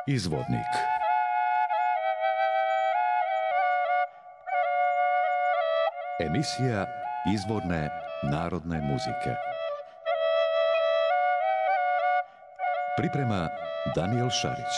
Izvodnik. Emisija izvorne narodne muzike. Priprema Danijel Šarić.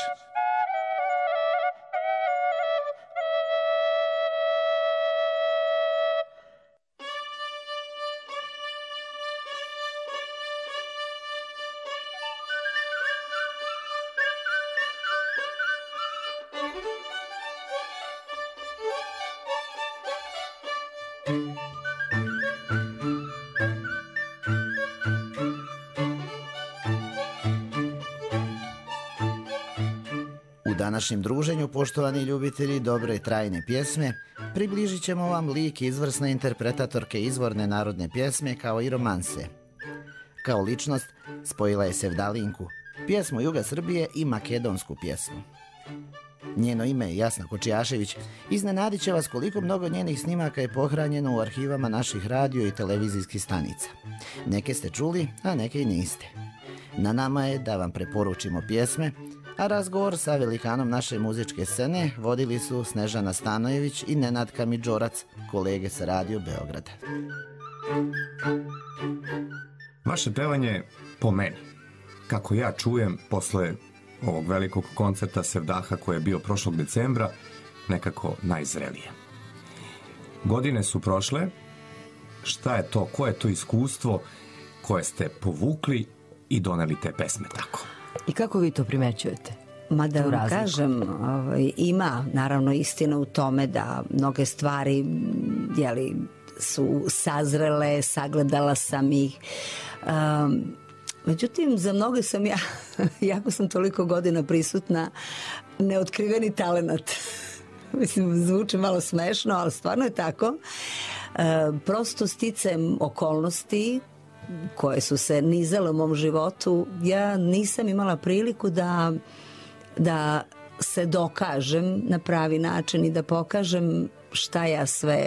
U današnjem druženju, poštovani ljubitelji dobre i trajne pjesme, približit ćemo vam lik izvrsne interpretatorke izvorne narodne pjesme kao i romanse. Kao ličnost spojila je sevdalinku, pjesmu Juga Srbije i makedonsku pjesmu. Njeno ime je Jasna Kočijašević. Iznenadit će vas koliko mnogo njenih snimaka je pohranjeno u arhivama naših radio i televizijskih stanica. Neke ste čuli, a neke i niste. Na nama je da vam preporučimo pjesme, a razgovor sa velikanom naše muzičke scene vodili su Snežana Stanojević i Nenad Kamidžorac, kolege sa Radio Beograda. Vaše pevanje, po meni, kako ja čujem posle ovog velikog koncerta Sevdaha koji je bio prošlog decembra, nekako najzrelije. Godine su prošle, šta je to, koje je to iskustvo koje ste povukli i doneli te pesme tako? I kako vi to primećujete? Ma da vam kažem, ima naravno istina u tome da mnoge stvari su sazrele, sagledala sam ih. Međutim, za mnoge sam ja, jako sam toliko godina prisutna, neotkriveni talenat. Mislim, zvuči malo smešno, ali stvarno je tako. Prosto sticajem okolnosti koje su se nizale u mom životu, ja nisam imala priliku da se dokažem na pravi način i da pokažem šta ja sve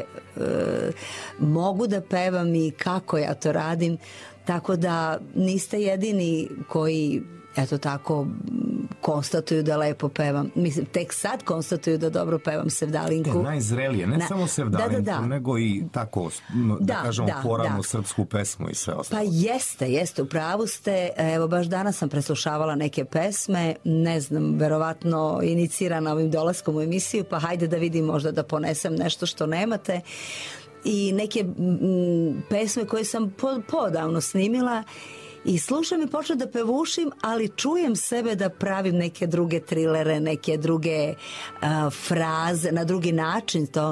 mogu da pevam i kako ja to radim. Tako da niste jedini koji, eto tako, konstatuju da lepo pevam. Mislim, tek sad konstatuju da dobro pevam sevdalinku. Najzrelije, ne samo sevdalinku, nego i tako, da kažemo, poravnu srpsku pesmu i sve ostalo. Pa jeste, u pravu ste. Evo, baš danas sam preslušavala neke pesme, ne znam, verovatno inicirana ovim dolaskom u emisiju, pa hajde da vidim, možda da ponesem nešto što nemate. I neke pesme koje sam podavno snimila i slušam i počnem da pevušim, ali čujem sebe da pravim neke druge trilere, neke druge fraze, na drugi način to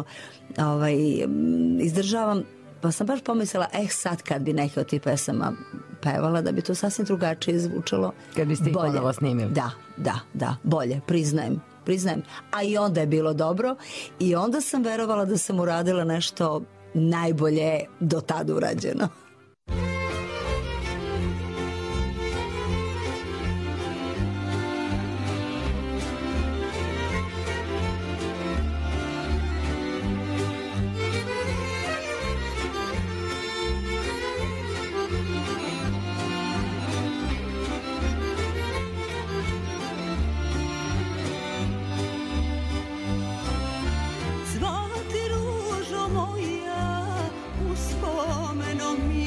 izdržavam. Pa sam baš pomislila, sad kad bi neke od tih pesama pevala, da bi to sasvim drugačije zvučalo. Kad biste ih ponovo snimili. Da, bolje, priznajem. A i onda je bilo dobro i onda sam verovala da sam uradila nešto najbolje do tada urađeno. Cvati ružo moja, uspomenom mi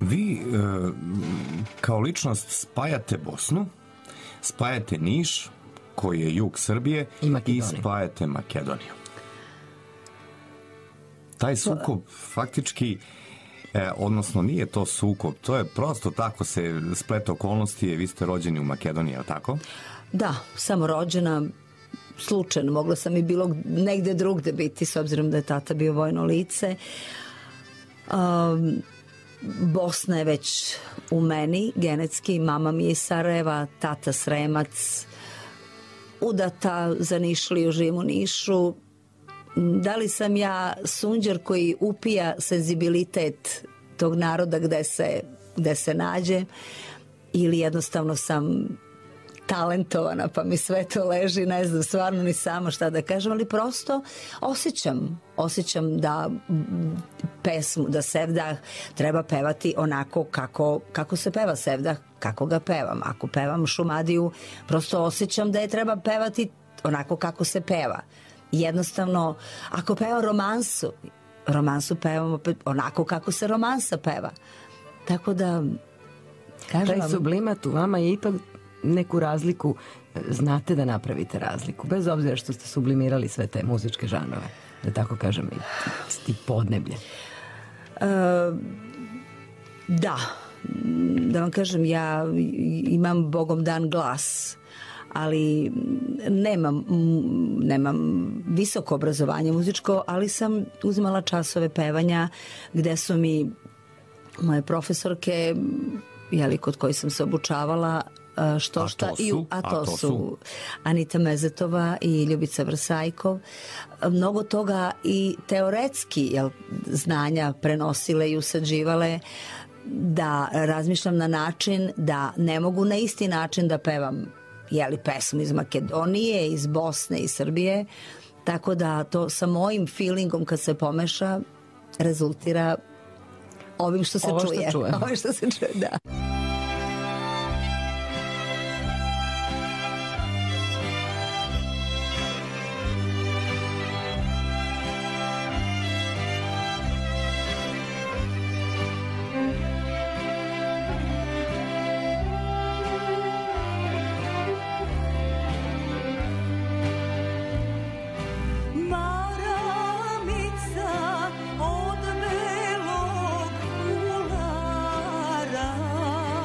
Vi kao ličnost spajate Bosnu, spajate Niš, koji je jug Srbije, i spajate Makedoniju. Taj sukob faktički, odnosno nije to sukob, to je prosto tako se splete okolnosti, vi ste rođeni u Makedoniji, je li tako? Da, samo rođena, slučajno, mogla sam i bilo negde drugde biti, s obzirom da je tata bio vojno lice. Bosna je već u meni, genetski, mama mi je iz Sarajeva, tata Sremac, udata za Nišliju, živim u Nišu. Da li sam ja sunđer koji upija senzibilitet tog naroda gde se nađe, ili jednostavno sam talentovana pa mi sve to leži, ne znam stvarno ni sama šta da kažem, ali prosto osjećam da pesmu, da sevdah treba pevati onako kako se peva sevdah, kako ga pevam. Ako pevam Šumadiju, prosto osjećam da je treba pevati onako kako se peva. Jednostavno, ako pevam romansu pevam opet onako kako se romansa peva. Tako da, kažem taj sublimat u vama je ipak neku razliku, znate da napravite razliku, bez obzira što ste sublimirali sve te muzičke žanove, da tako kažem, i podneblje. Da vam kažem, ja imam Bogom dan glas, ali nemam visoko obrazovanje muzičko, ali sam uzimala časove pevanja gde su mi moje profesorke, kod kojih sam se obučavala, to su Anita Mezetova i Ljubica Vrsajkov. Mnogo toga i teoretski znanja prenosile i usađivale, da razmišljam na način da ne mogu na isti način da pevam pesmu iz Makedonije, iz Bosne i Srbije, tako da to sa mojim feelingom kad se pomeša rezultira ovim što se čuje. Ovo što se čuje, da. Od belog fulara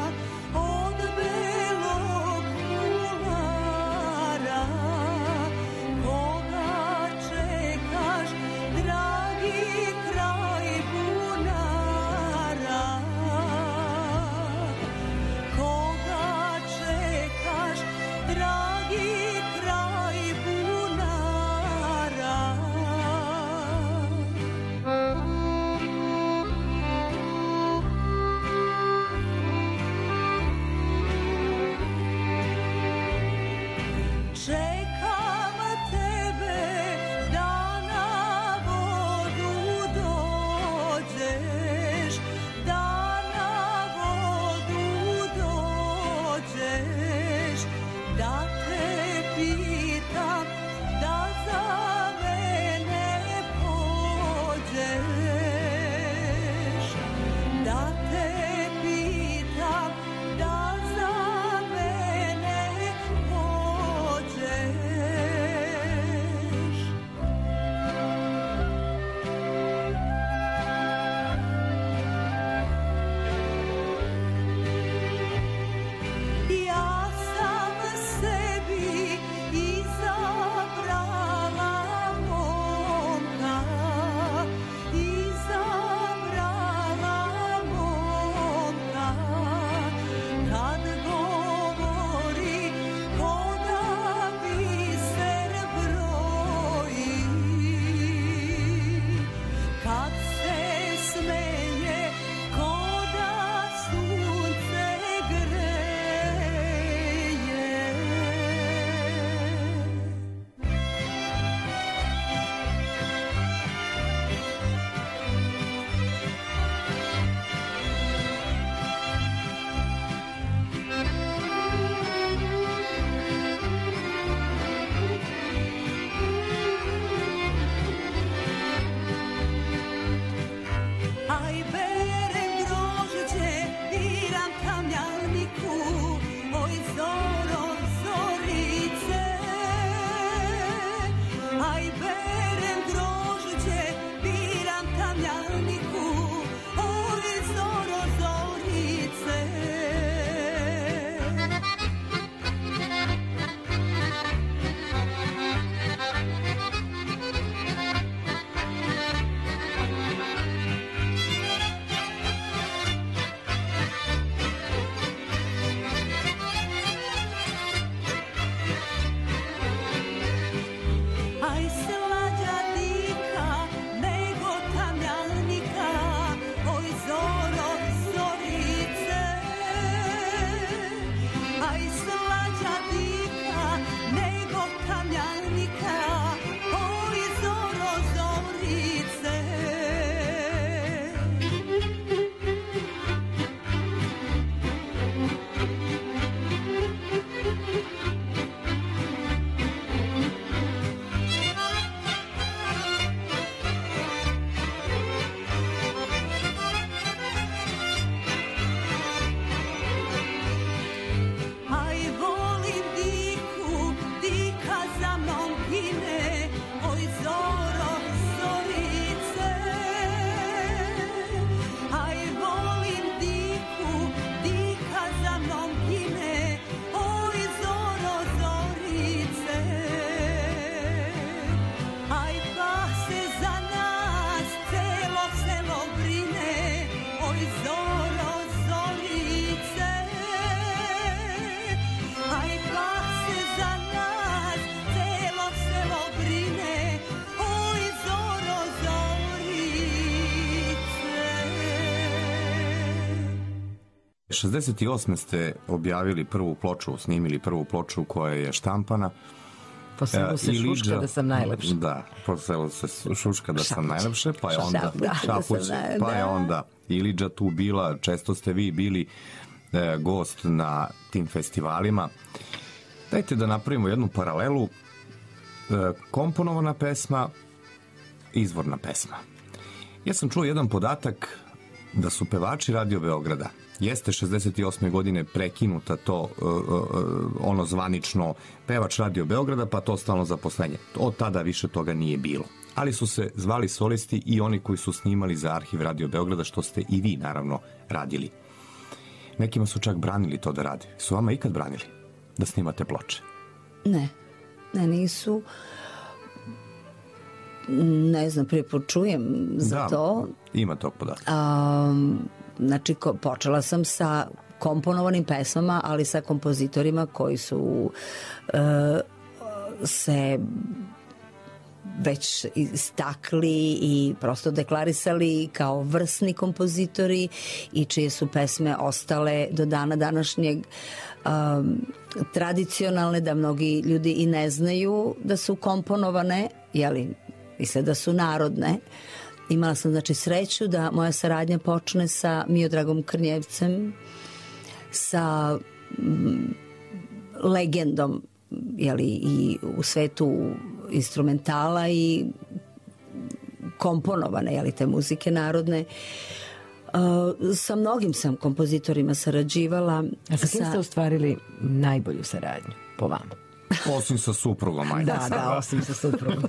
68. ste objavili prvu ploču, snimili prvu ploču koja je štampana. Po selu se šuška da sam najlepša. Da, po selu se šuška da sam najlepša, pa je onda Šapuć, pa je onda Ilidža tu bila, često ste vi bili gost na tim festivalima. Dajte da napravimo jednu paralelu. Komponovana pesma, izvorna pesma. Ja sam čuo jedan podatak da su pevači Radio Beograda, jeste 68. godine prekinuta to ono zvanično pevač Radio Beograda, pa to stalno zaposlenje. Od tada više toga nije bilo. Ali su se zvali solisti i oni koji su snimali za arhiv Radio Beograda, što ste i vi naravno radili. Nekima su čak branili to da rade. Su vama ikad branili da snimate ploče? Ne, nisu. Ne znam, prije počujem za to. Ima tog podatka. Znači, počela sam sa komponovanim pesmama, ali sa kompozitorima koji su se već istakli i prosto deklarisali kao vrsni kompozitori i čije su pesme ostale do dana današnjeg tradicionalne, da mnogi ljudi i ne znaju da su komponovane, jeli, misle da su narodne. Imala sam, znači, sreću da moja saradnja počne sa Miodragom Krnjevcem, sa legendom, jeli, i u svetu instrumentala i komponovane, jeli, te muzike narodne. Sa mnogim sam kompozitorima sarađivala. A sa kim ste ostvarili najbolju saradnju, po vama? Osim sa suprugom, ajde. Da, osim sa suprugom.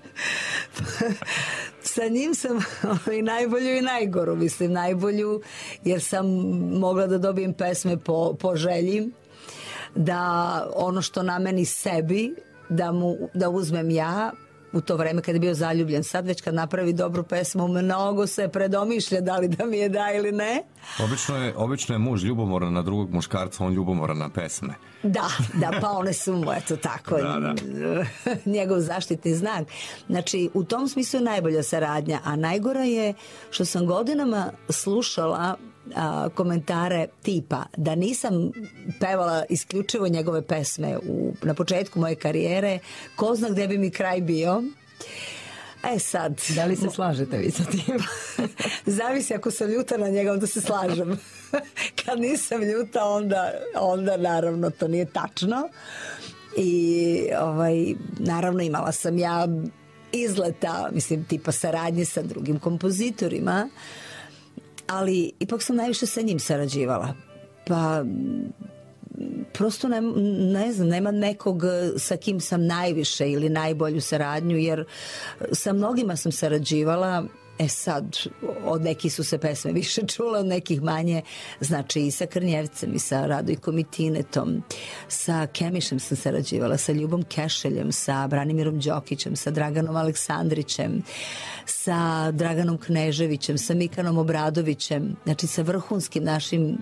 Sa njim sam i najbolju i najgoru, mislim, najbolju jer sam mogla da dobijem pesme po želji, da ono što nameni sebi da uzmem ja u to vreme kada je bio zaljubljen. Sad već kad napravi dobru pesmu mnogo se predomišlja da li da mi je da ili ne. Obično je muž ljubomoran na drugog muškarca, on ljubomoran na pesme. Da, pa one su mu, eto tako, njegov zaštitni znak. Znači, u tom smislu je najbolja saradnja, a najgora je što sam godinama slušala komentare tipa da nisam pevala isključivo njegove pesme na početku moje karijere, ko zna gde bi mi kraj bio. Sad... Da li se slažete vi sa tim? Zavisi, ako sam ljuta na njega, onda se slažem. Kad nisam ljuta, onda naravno to nije tačno. I naravno imala sam ja izleta, mislim, tipa saradnje sa drugim kompozitorima, ali ipak sam najviše sa njim sarađivala. Pa prosto ne znam, nema nekog sa kim sam najviše ili najbolju saradnju, jer sa mnogima sam sarađivala. Sad, od nekih su se pesme više čule, od nekih manje. Znači, i sa Krnjevcem, i sa Radojkom i Tinetom, sa Kemišem sam sarađivala, sa Ljubom Kešeljem, sa Branimirom Đokićem, sa Draganom Aleksandrićem, sa Draganom Kneževićem, sa Mikanom Obradovićem, znači sa vrhunskim našim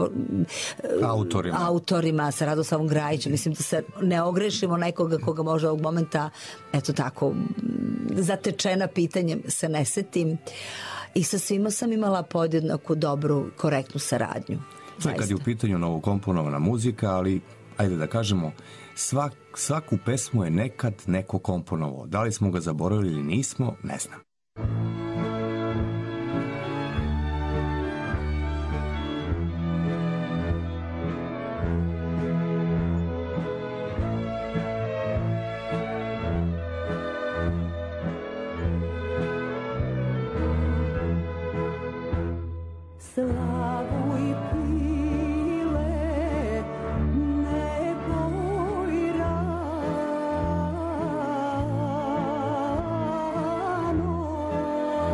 autorima, sa Radoslavom Grajićem. Mislim da se ne ogrešimo nekoga koga može ovog momenta, eto tako, zatečena pitanjem se ne setim. I sa svima sam imala podjednaku dobru, korektnu saradnju. Sve kad je u pitanju novokomponovana muzika, ali ajde da kažemo, svaku pesmu je nekad neko komponovao. Da li smo ga zaboravili ili nismo, ne znam. Slavuj pile, nebo i rano,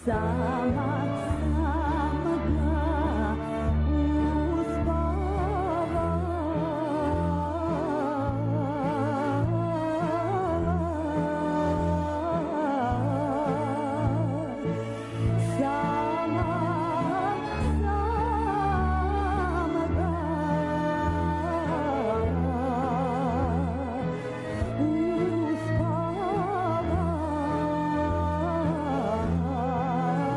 Uspava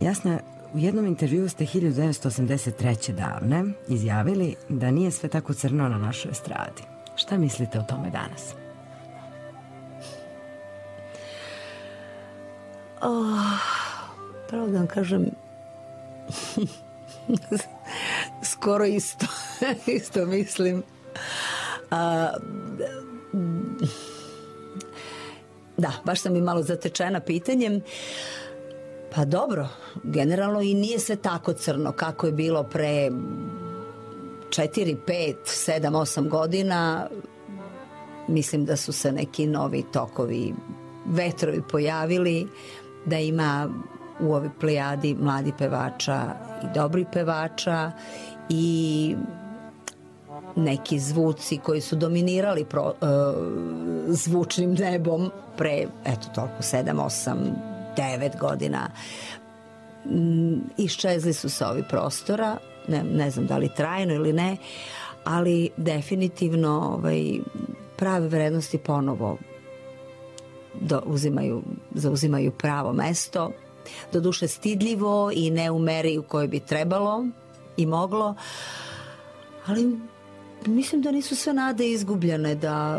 Jasna, u jednom intervjuu ste 1983. davne izjavili da nije sve tako crno na našoj estradi. Šta mislite o tome danas? Pravo da vam kažem, skoro isto. Isto mislim. Da, baš sam i malo zatečena pitanjem. Pa dobro, generalno i nije sve tako crno kako je bilo pre 4, 5, 7, 8 godina. Mislim da su se neki novi tokovi, vetrovi pojavili, da ima u ovoj plejadi mladi pevača i dobri pevača i neki zvuci koji su dominirali zvučnim nebom pre, eto toliko, 7, 8, 9 godina. Iščezli su sa ovih prostora, ne znam da li trajno ili ne, ali definitivno prave vrednosti ponovo zauzimaju pravo mesto, doduše stidljivo i ne u meri u kojoj bi trebalo i moglo, ali mislim da nisu sve nade izgubljene,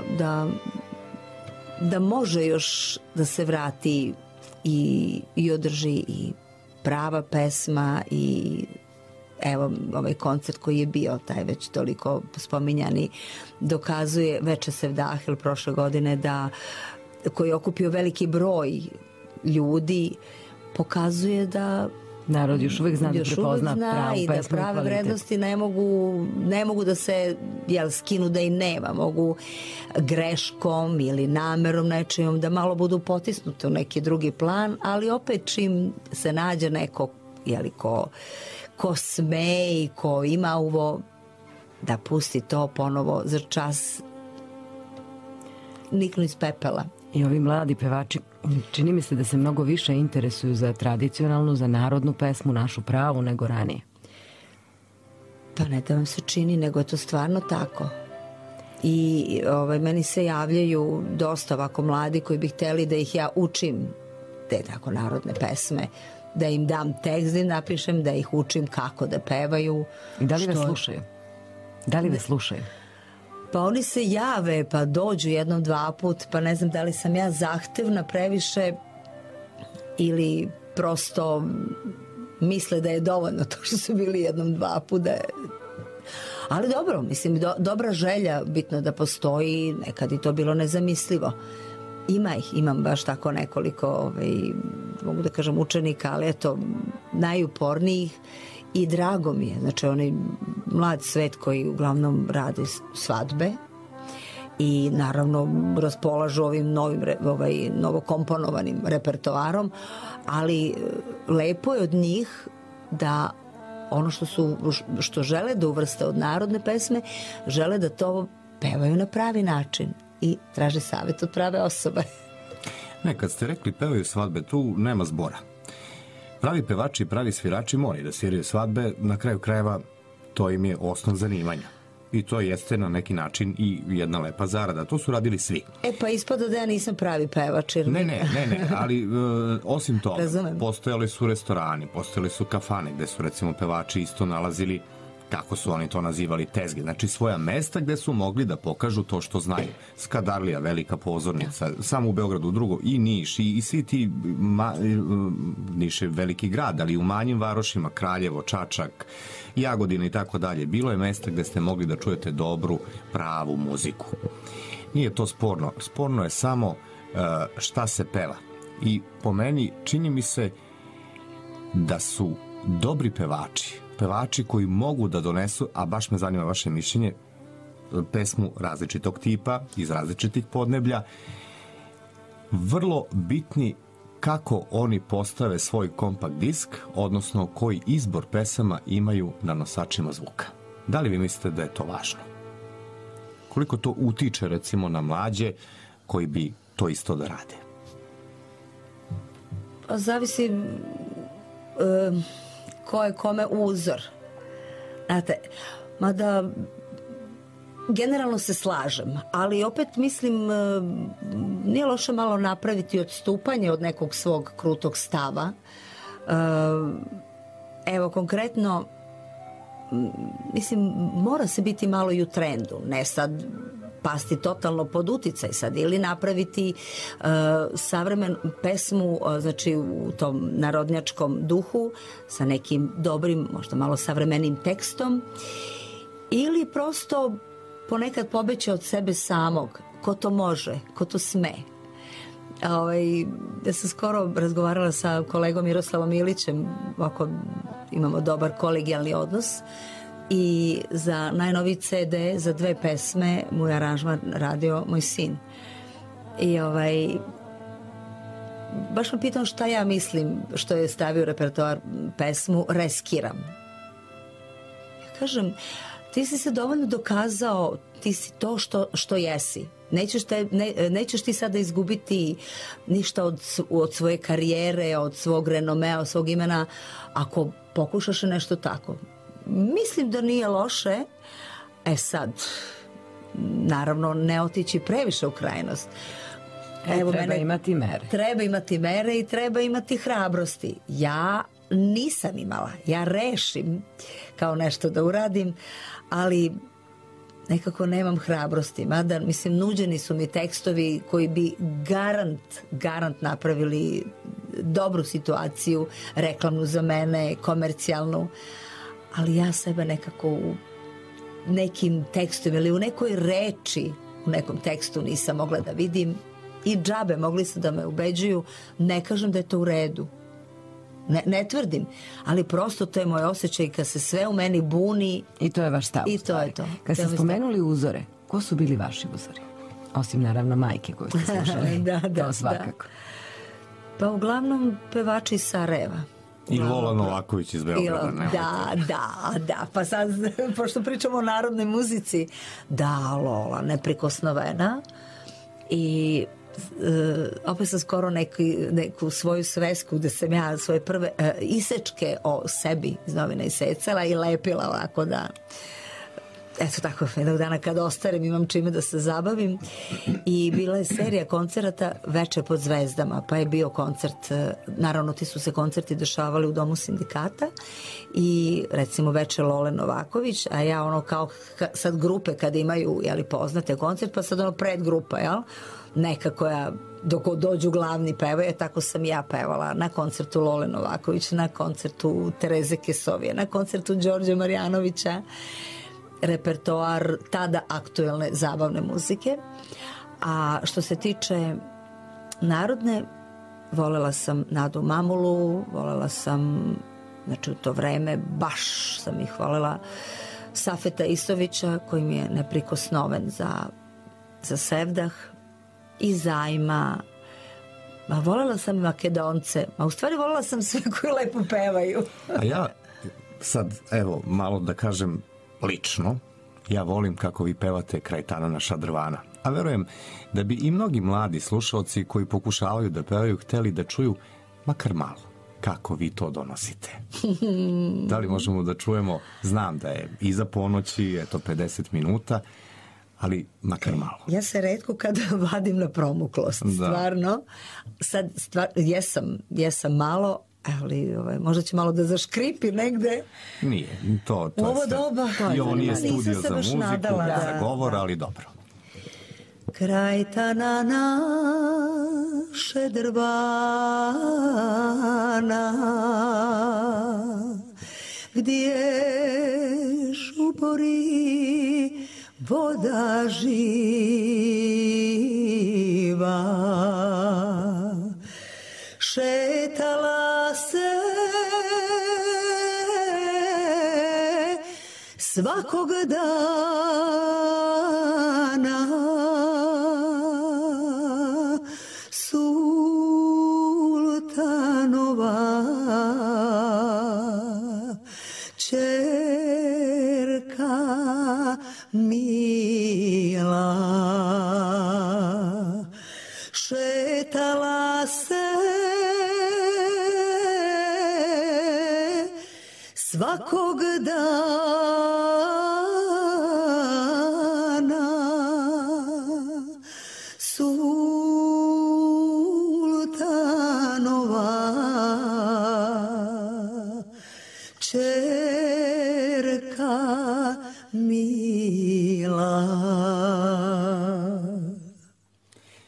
da može još da se vrati i održi i prava pesma i evo ovaj koncert koji je bio, taj već toliko spominjani, dokazuje Veče Sevdahe prošle godine, koji je okupio veliki broj ljudi, pokazuje da narod još uvijek zna da prepozna pravu i pesmu da prave vrednosti ne mogu da se skinu da i nema, mogu greškom ili namerom nečijom da malo budu potisnute u neki drugi plan, ali opet čim se nađe neko ko sme i ko ima uvo da pusti to ponovo za čas, niknu iz pepela. I ovi mladi pevači, čini mi se da se mnogo više interesuju za tradicionalnu, za narodnu pesmu, našu pravu, nego ranije. Pa ne da vam se čini, nego je to stvarno tako. I meni se javljaju dosta ovako mladi koji bi hteli da ih ja učim te tako narodne pesme, da im dam tekst, da im napišem, da ih učim kako da pevaju. I da li vas slušaju? Da li vas slušaju? Pa oni se jave, pa dođu jednom, dva put, pa ne znam da li sam ja zahtevna previše ili prosto misle da je dovoljno to što su bili jednom, dva put. Ali dobro, mislim, dobra želja, bitno da postoji, nekad i to bilo nezamislivo. Imam baš tako nekoliko, mogu da kažem učenika, ali eto, najupornijih. I drago mi je, znači onaj mlad svet koji uglavnom radi svadbe i naravno raspolažu ovim novokomponovanim repertoarom, ali lepo je od njih da ono što žele da uvrste od narodne pesme, žele da to pevaju na pravi način i traže savjet od prave osobe. Ne, kad ste rekli pevaju svadbe, tu nema zbora. Pravi pevači i pravi svirači moraju da sviraju svadbe, na kraju krajeva to im je osnov zanimanja. I to jeste na neki način i jedna lepa zarada. To su radili svi. Pa ispada da ja nisam pravi pevač. Ne, ali osim toga, postojali su restorani, postojali su kafane gde su recimo pevači isto nalazili, kako su oni to nazivali, tezge. Znači svoja mesta gde su mogli da pokažu to što znaju. Skadarlija, velika pozornica, samo u Beogradu, drugo, i Niš, i svi ti, Niš je veliki grad, ali u manjim varošima, Kraljevo, Čačak, Jagodina i tako dalje. Bilo je mesta gde ste mogli da čujete dobru, pravu muziku. Nije to sporno. Sporno je samo šta se peva. I po meni čini mi se da su dobri pevači koji mogu da donesu, a baš me zanima vaše mišljenje, pesmu različitog tipa, iz različitih podneblja, vrlo bitni kako oni postave svoj kompakt disk, odnosno koji izbor pesama imaju na nosačima zvuka. Da li vi mislite da je to važno? Koliko to utiče recimo na mlađe koji bi to isto da rade? Zavisi ko je kome uzor. Znate, mada generalno se slažem, ali opet mislim nije loše malo napraviti odstupanje od nekog svog krutog stava, Evo, konkretno, mislim, mora se biti malo i u trendu, ne sad pasti totalno pod uticaj sad ili napraviti savremenu pesmu, znači u tom narodnjačkom duhu sa nekim dobrim, možda malo savremenim tekstom, ili prosto ponekad pobeći od sebe samog, ko to može, ko to sme. Ja sam skoro razgovarala sa kolegom Miroslavom Ilićem, ovako imamo dobar kolegijalni odnos, i za najnoviji CD, za 2 pesme, mu je aranžman radio moj sin. I baš me pitam šta ja mislim što je stavio u repertoar pesmu Reskiram. Ja kažem, ti si se dovoljno dokazao, ti si to što jesi. Nećeš ti sada izgubiti ništa od svoje karijere, od svog renomea, od svog imena, ako pokušaš nešto tako. Mislim da nije loše. Sad, naravno, ne otići previše u krajnost. Treba imati mere. Treba imati mere i treba imati hrabrosti. Ja nisam imala. Ja rešim kao nešto da uradim, ali nekako nemam hrabrosti. Mada, mislim, nuđeni su mi tekstovi koji bi garant napravili dobru situaciju, reklamnu za mene, komercijalnu, ali ja sebe nekako u nekim tekstovima ili u nekoj reči, u nekom tekstu nisam mogla da vidim, i džabe mogli su da me ubeđuju. Ne kažem da je to u redu, ne tvrdim, ali prosto to je moj osjećaj kad se sve u meni buni. I to je vaš stav. I to je to. Kad ste spomenuli uzore, ko su bili vaši uzori? Osim naravno majke koju ste slušali. To svakako. Pa uglavnom pevači iz Sarajeva. I Lola Novaković iz Beograda. Da. Pa sad, pošto pričamo o narodnoj muzici, da, Lola, neprikosnovena. I opet sam skoro neku svoju svesku gde sam ja svoje prve isečke o sebi iz novina isecala i lepila ovako da, eto tako, jednog dana kad ostarim imam čime da se zabavim. I bila je serija koncerata Veče pod zvezdama, pa je bio koncert, naravno ti su se koncerti dešavali u Domu sindikata i recimo Veče Lole Novaković, a ja ono kao sad grupe kad imaju, jeli, poznate koncert, pa sad ono predgrupa, jel, neka koja dok dođu glavni pevaju, tako sam ja pevala na koncertu Lole Novaković, na koncertu Tereze Kesovije, na koncertu Đorđe Marjanovića, repertoar tada aktuelne zabavne muzike. A što se tiče narodne, volela sam Nadu Mamulu, volela sam, znači u to vreme baš sam ih volela, Safeta Isovića koji mi je neprikosnoven za Sevdah, i Zajma, volela sam Makedonce, u stvari volela sam sve koji lepo pevaju. A ja sad, evo, malo da kažem lično, ja volim kako vi pevate Kraj tanana šadrvana, a verujem da bi i mnogi mladi slušalci koji pokušavaju da pevaju hteli da čuju makar malo kako vi to donosite. Da li možemo da čujemo? Znam da je iza ponoći, eto 50 minuta, ali makar malo. Ja se retko kada vadim na promuklost, stvarno. Sad, jesam malo, ali možda će malo da zaškripi negde. Nije, to je ovo sve. doba. I ovo nije studio za muziku, za govor, ali dobro. Kraj tanana šedrvana, gdje žubori voda živa, šetala se svakog dana sultanova ćerka mila, šetala se svakog dana sultanova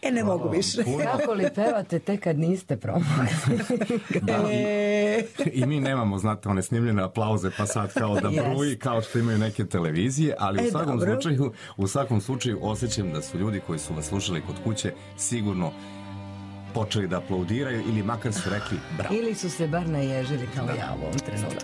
Ne mogu više. Kako li pevate tek kad niste promogli? I mi nemamo, znate, one snimljene aplauze pa sad kao da bruji kao što imaju neke televizije, ali u svakom slučaju osjećam da su ljudi koji su vas slušali kod kuće sigurno počeli da aplaudiraju ili makar su rekli bravo. Ili su se bar naježili kao ja u ovom trenutku.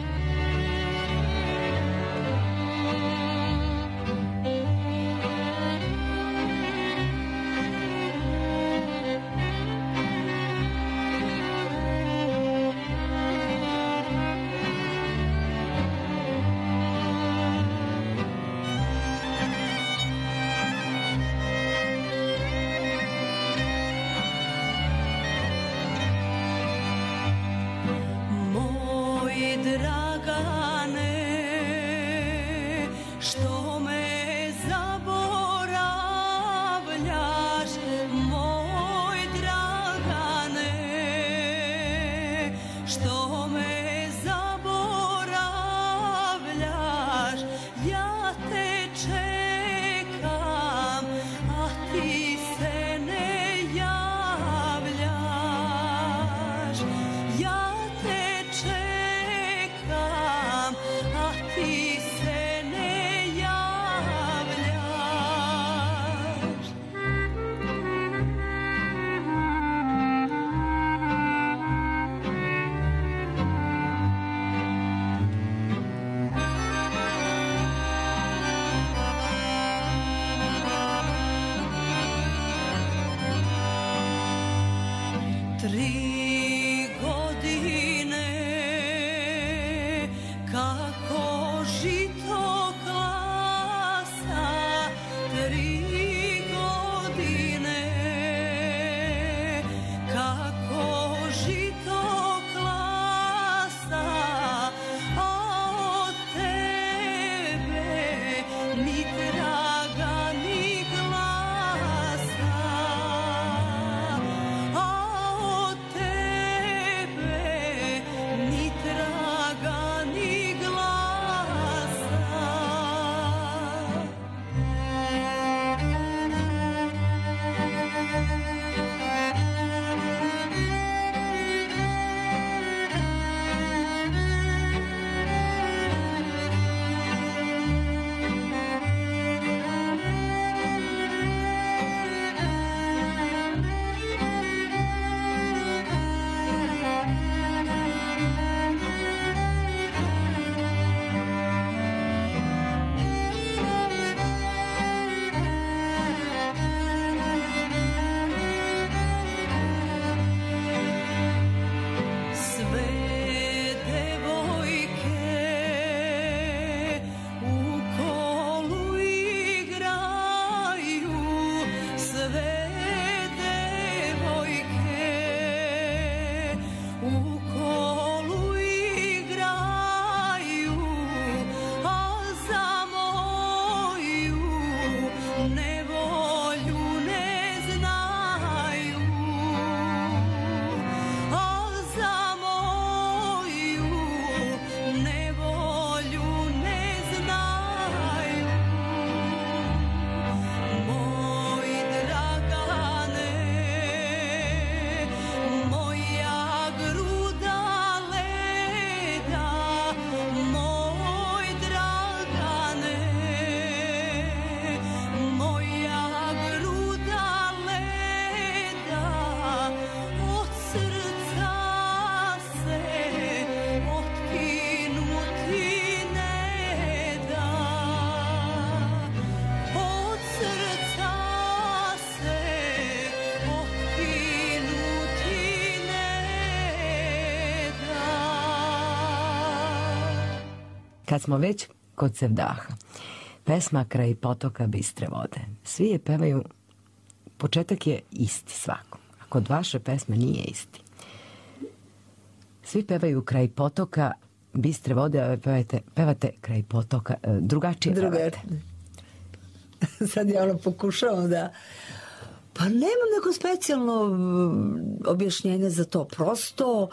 Kad smo već kod Sevdaha, pesma Kraj potoka bistre vode. Svi je pevaju, početak je isti svakom. A kod vaše pesme nije isti. Svi pevaju Kraj potoka bistre vode, a pevate Kraj potoka drugačije pevate. Sad ja pokušavam da... Pa nemam neko specijalno objašnjenje za to. Prosto...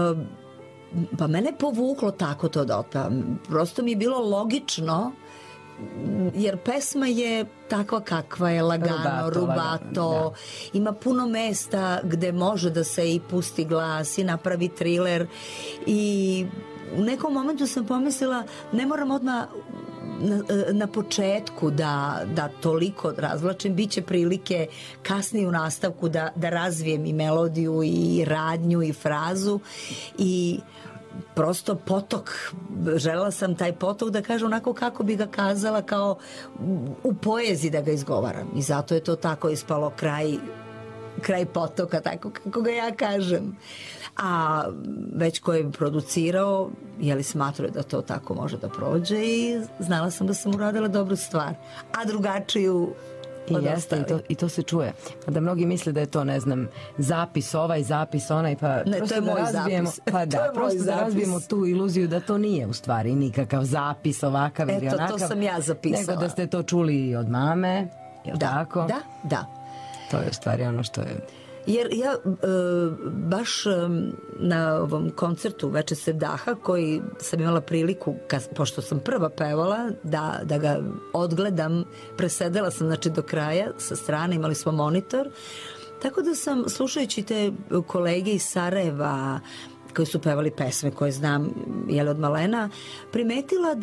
pa mene povuklo tako to da otpevam. Prosto mi je bilo logično jer pesma je takva kakva je, lagano, rubato, ima puno mesta gde može da se i pusti glas i napravi triler i u nekom momentu sam pomislila ne moram odmah na početku da toliko razvlačim, bit će prilike kasnije u nastavku da razvijem i melodiju i radnju i frazu i prosto potok, želela sam taj potok da kažem onako kako bi ga kazala kao u poeziji da ga izgovaram i zato je to tako ispalo kraj potoka, tako kako ga ja kažem. A već ko je producirao, smatrao da to tako može da prođe i znala sam da sam uradila dobru stvar, a drugačiju i jeste, i to se čuje. Da mnogi misle da je to, ne znam, zapis ovaj, zapis onaj, pa ne, prosto to je da moj razbijemo, zapis. pa da, prosto da razbijemo tu iluziju da to nije u stvari nikakav zapis ovakav ili onakav. To sam ja zapisala. Nego da ste to čuli i od mame, je li tako? Da. To je u stvari ono što je... Jer ja baš na ovom koncertu Veče Sevdaha koji sam imala priliku, pošto sam prva pevala, da ga odgledam, presedela sam znači do kraja sa strane, imali smo monitor, tako da sam slušajući te kolege iz Sarajeva koji su pevali pesme koje znam od malena, primetila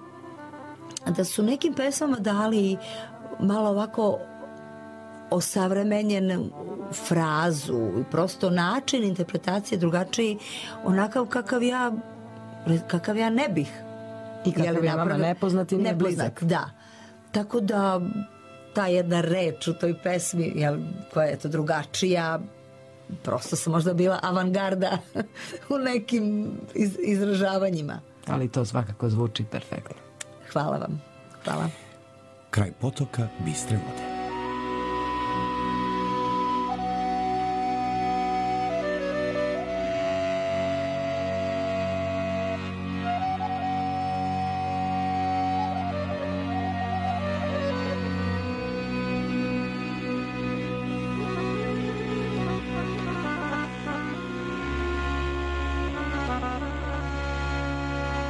da su nekim pesmama dali malo ovako osavremenjen frazu i prosto način interpretacije drugačiji, onakav kakav ja ne bih. I kakav je vama nepoznat i nije blizak. Da. Tako da ta jedna reč u toj pesmi koja je to drugačija, prosto sam možda bila avangarda u nekim izražavanjima. Ali to svakako zvuči perfektno. Hvala vam. Hvala. Kraj potoka bistre vode.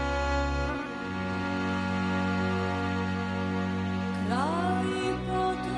Kraj potoka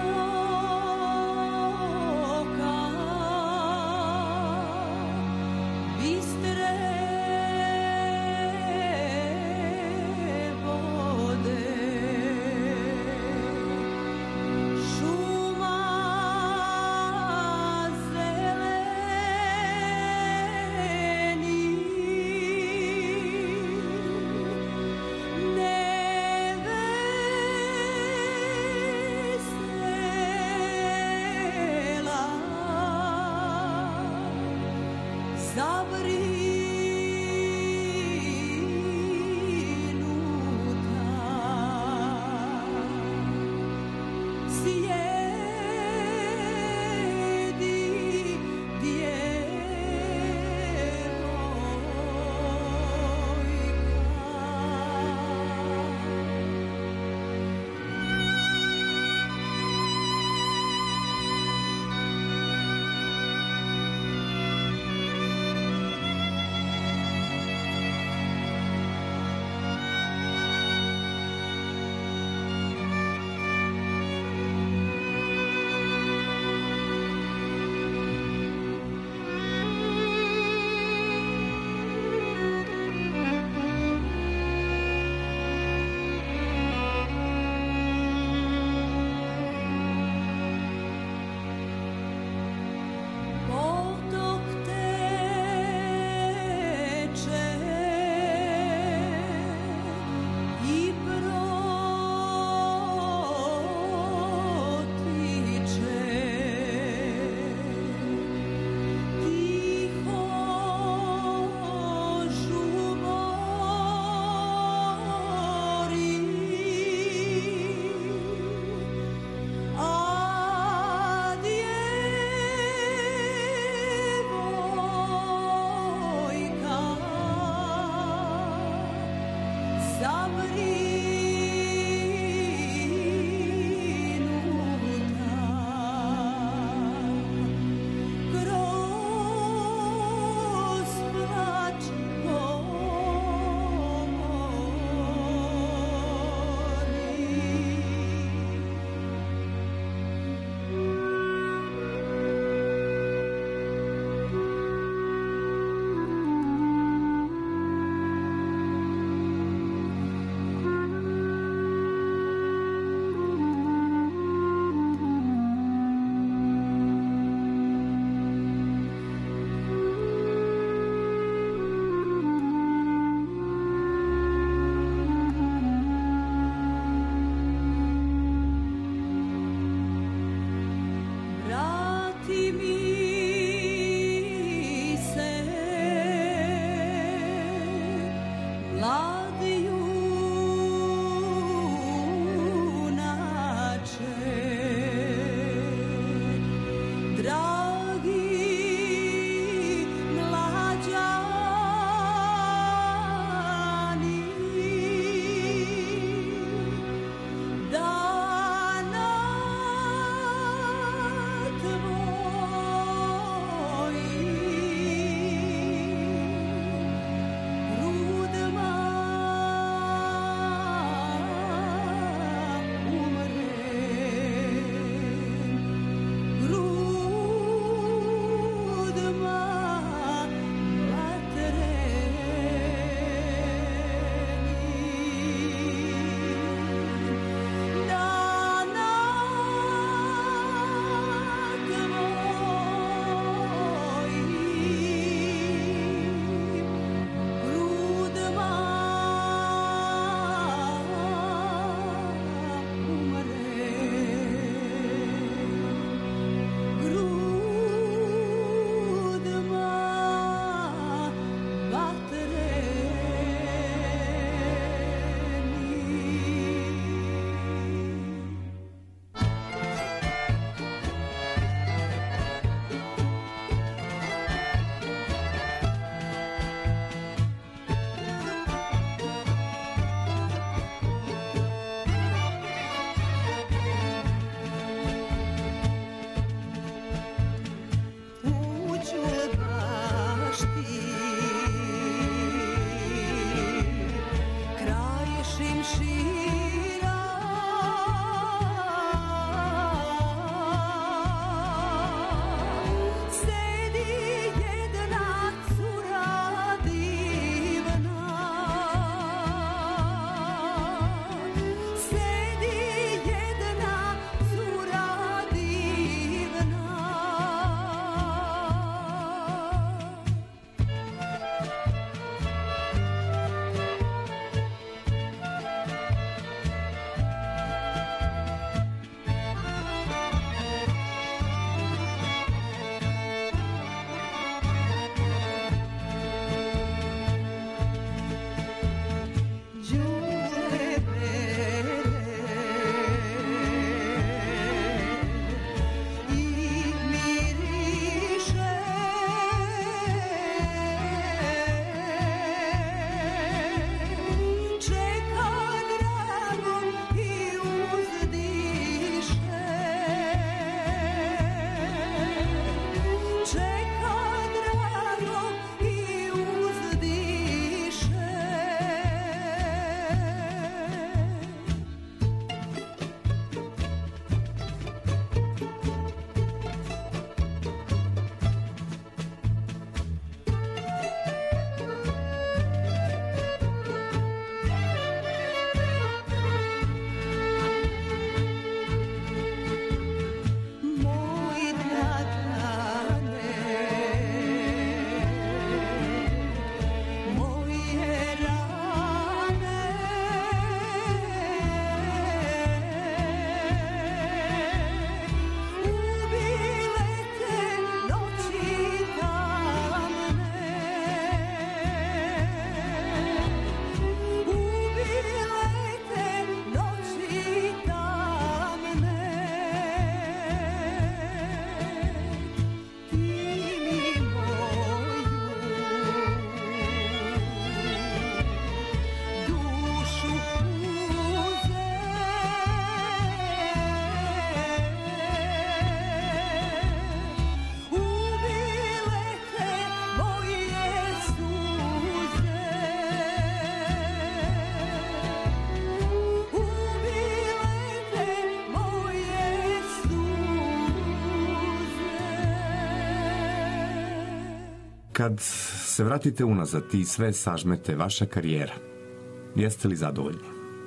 Kad se vratite unazad i sve sažmete, vaša karijera, jeste li zadovoljni?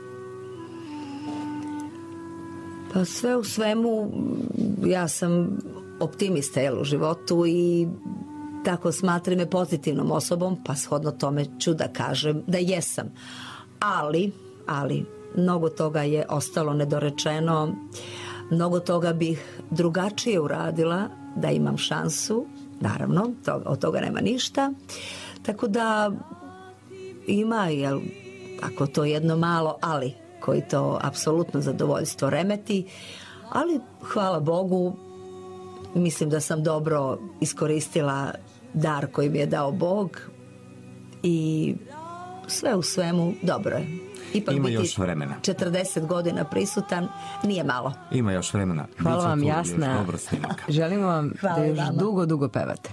Pa sve u svemu, ja sam optimista u životu i tako smatram me pozitivnom osobom, pa shodno tome ću da kažem da jesam. Ali, mnogo toga je ostalo nedorečeno, mnogo toga bih drugačije uradila da imam šansu, naravno, od toga nema ništa. Tako da ima, ako to jedno malo ali, koji to apsolutno zadovoljstvo remeti, ali hvala Bogu, mislim da sam dobro iskoristila dar koji mi je dao Bog i sve u svemu dobro je. Ipak ima biti još vremena. 40 godina prisutan nije malo. Ima još vremena. Hvala Biće vam, tu Jasna. još dobro snimaka. Želimo vam Hvala da još vama. dugo pevate.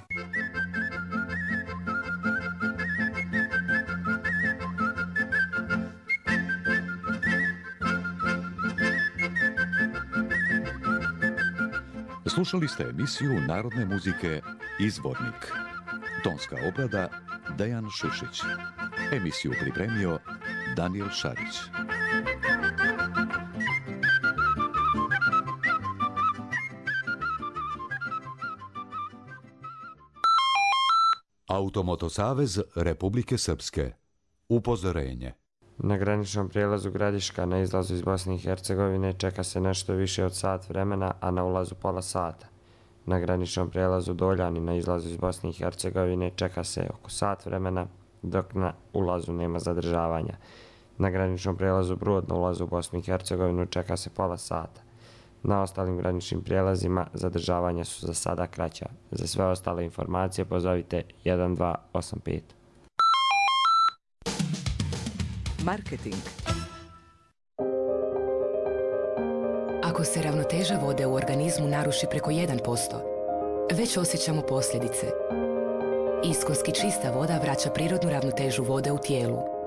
Slušali ste emisiju Narodne muzike Izvornik. Tonska obrada Dejan Šušić. Emisiju pripremio Daniel Šarić. Automoto savez Republike Srpske. Upozorenje. Na graničnom prijelazu Gradiška na izlazu iz Bosne i Hercegovine čeka se nešto više od sat vremena, a na ulazu pola sata. Na graničnom prijelazu Doljani na izlazu iz Bosne i Hercegovine čeka se oko sat vremena, dok na ulazu nema zadržavanja. Na graničnom prijelazu Brod na ulazu u Bosnu i Hercegovinu čeka se pola sata. Na ostalim graničnim prijelazima zadržavanja su za sada kraća. Za sve ostale informacije pozovite 1285. Marketing. Ako se ravnoteža vode u organizmu naruši preko 1%, već osjećamo posljedice. Iskonski čista voda vraća prirodnu ravnotežu vode u tijelu.